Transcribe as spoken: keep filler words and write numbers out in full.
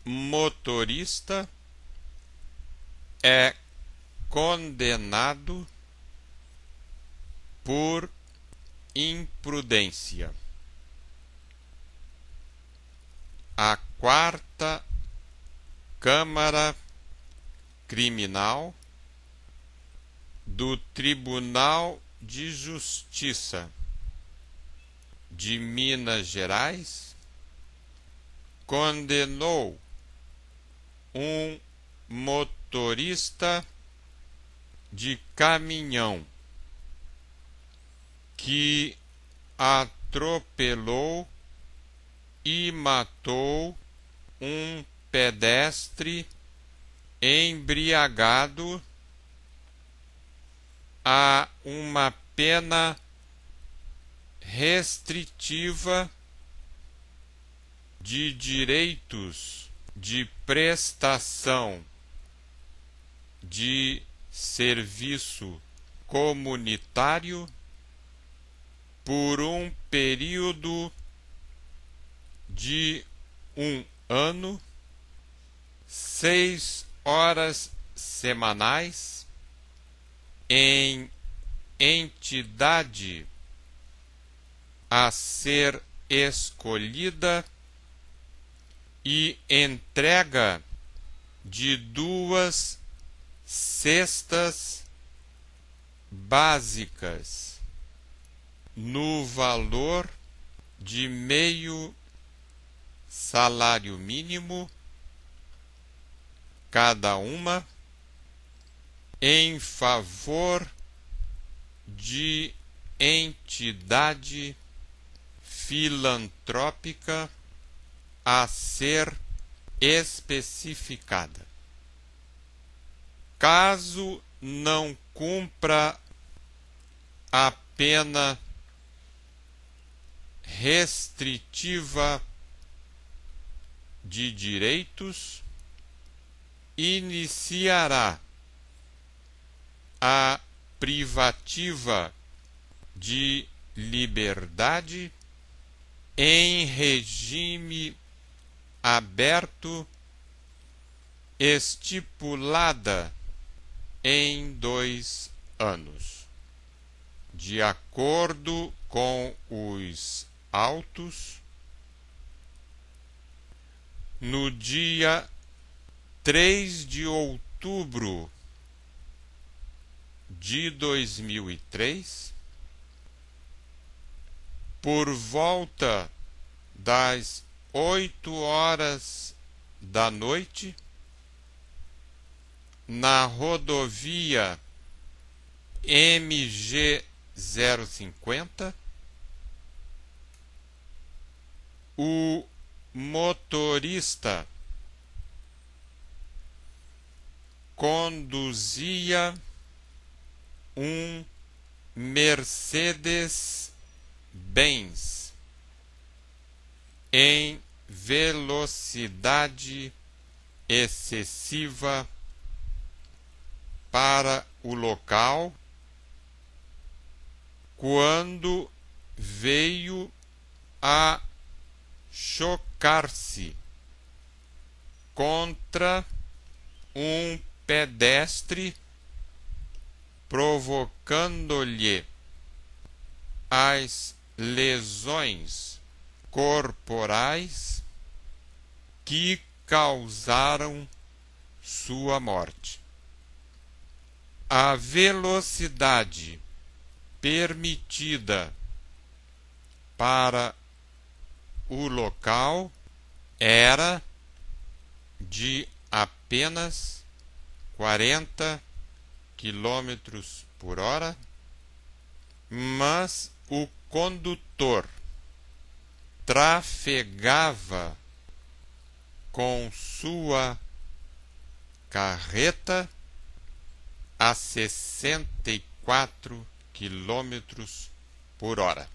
motorista é condenado por imprudência. A quarta Câmara Criminal do Tribunal de Justiça de Minas Gerais condenou um motorista de caminhão que atropelou e matou um pedestre embriagado a uma pena restritiva de direitos de prestação de serviço comunitário por um período de um ano, seis horas semanais, em entidade a ser escolhida e entrega de duas cestas básicas no valor de meio salário mínimo cada uma, em favor de entidade filantrópica a ser especificada. Caso não cumpra a pena restritiva de direitos, iniciará a privativa de liberdade em regime aberto, estipulada em dois anos, de acordo com os autos. No dia três de outubro de dois mil e três, por volta das oito horas da noite, na rodovia M G zero cinquenta, o motorista conduzia um Mercedes-Benz em velocidade excessiva para o local quando veio a chocar-se contra um pedestre, provocando-lhe as lesões corporais que causaram sua morte. A velocidade permitida para o local era de apenas quarenta quilômetros por hora, mas o condutor trafegava com sua carreta a sessenta e quatro quilômetros por hora.